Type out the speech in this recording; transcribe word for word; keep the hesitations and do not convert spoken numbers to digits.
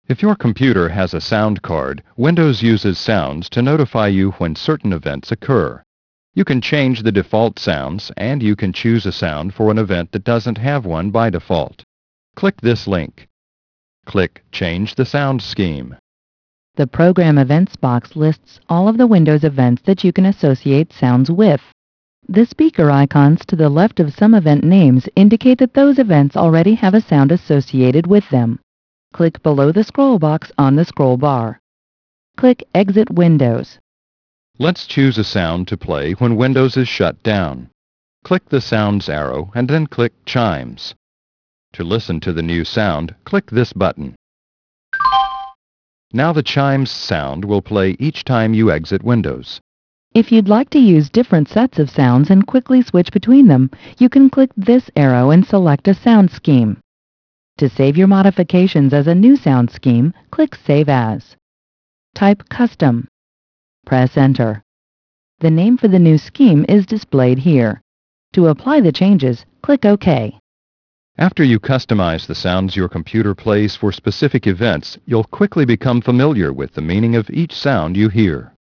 If your computer has a sound card, Windows uses sounds to notify you when certain events occur. You can change the default sounds, and you can choose a sound for an event that doesn't have one by default. Click this link. Click Change the Sound Scheme. The Program Events box lists all of the Windows events that you can associate sounds with. The speaker icons to the left of some event names indicate that those events already have a sound associated with them. Click below the scroll box on the scroll bar. Click Exit Windows. Let's choose a sound to play when Windows is shut down. Click the Sounds arrow and then click Chimes. To listen to the new sound, click this button. Now the chimes sound will play each time you exit Windows. If you'd like to use different sets of sounds and quickly switch between them, you can click this arrow and select a sound scheme. To save your modifications as a new sound scheme, click Save As. Type Custom. Press Enter. The name for the new scheme is displayed here. To apply the changes, click OK. After you customize the sounds your computer plays for specific events, you'll quickly become familiar with the meaning of each sound you hear.